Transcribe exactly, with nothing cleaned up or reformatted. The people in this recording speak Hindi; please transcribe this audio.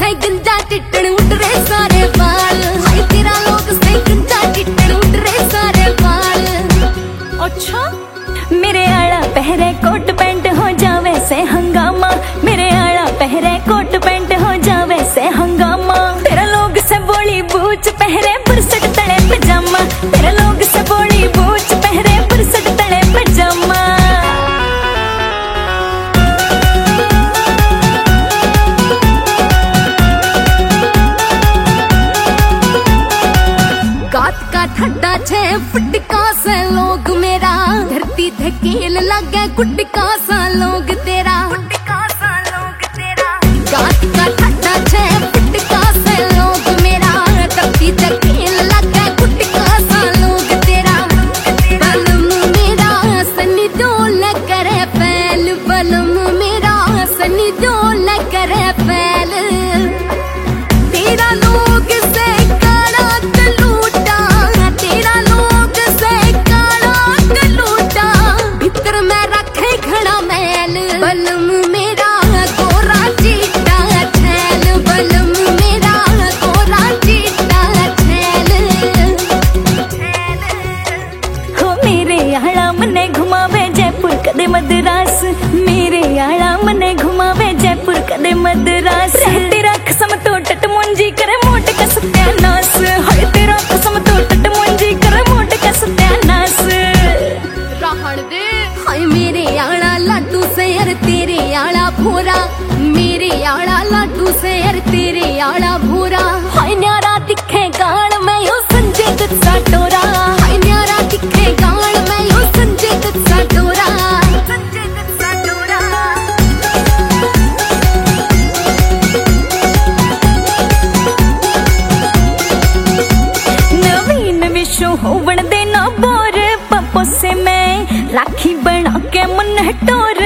से गंजा टिटण उड़ रहे सारे बाल, हाय तेरा लोग से गंजा टिटण उड़ रहे सारे बाल। अच्छा मेरे आला पहरे कोट पैंट हो जावे से हंगामा, मेरे आला पहरे कोट पैंट हो जावे से हंगामा। तेरा लोग से बोली बूच पहरे बुरसट तले पजामा, तेरा लोग से बोली बूच पहरे बुरसट तले पजामा। गात का ठड्डा छे फुटका से लोग मेरा, धरती धकेल लगे गुटका सा लोग तेरा, गुटका सा लोग तेरा। गात का ठड्डा छे फुटका से लोग मेरा, धरती धकेल लगे गुटका सा लोग तेरा। बलम मेरा सनी डोल करे फैल, बलम मेरा सनी डोल करे फैल। तेरा लोग से काला कलूटा, तेरा लोग से काला कलूटा, भीतर में रखे घड़ा मैल। बलम मेरा गोरा चीटा छैल, बलम मेरा गोरा चीटा छैल। हो मेरे आला मने घुमावे जयपुर कदे मद्रास, मेरे आला मने घुमावे जयपुर कदे मद्रास। तेरा कसम तो टट मुंजी करे मोट का सत्यानाश, हाय तेरा कसम तो टट मुंजी करे मोट का सत्यानाश। रहण दे हाय मेरे आला लाडू से यार तेरे आला भोरा, मेरे आला लाडू से यार तेरे आला भोरा। हाय न्यारा दिखे गाल में यो संजय दत्त सा टोरा, हाय न्यारा दिखे गाल में यो संजय दत्त सा टोरा, संजय दत्त सा टोरा। नवीन विश्व होवन देना बोर पप्पो से मैं राखी बना के मन टोर।